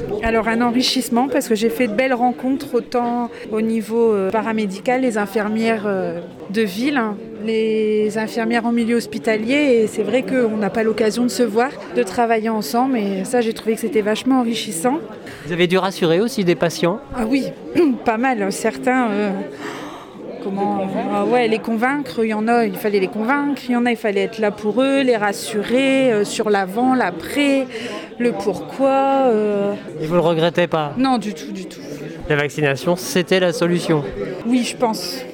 Alors un enrichissement parce que j'ai fait de belles rencontres autant au niveau paramédical, les infirmières de ville, hein, les infirmières en milieu hospitalier et c'est vrai qu'on n'a pas l'occasion de se voir, de travailler ensemble et ça j'ai trouvé que c'était vachement enrichissant. Vous avez dû rassurer aussi des patients? Ah oui, pas mal, certains... les convaincre, il y en a, il fallait les convaincre, il y en a, il fallait être là pour eux, les rassurer sur l'avant, l'après, le pourquoi. Et vous ne le regrettez pas? Non, du tout, du tout. La vaccination, c'était la solution? Oui, je pense.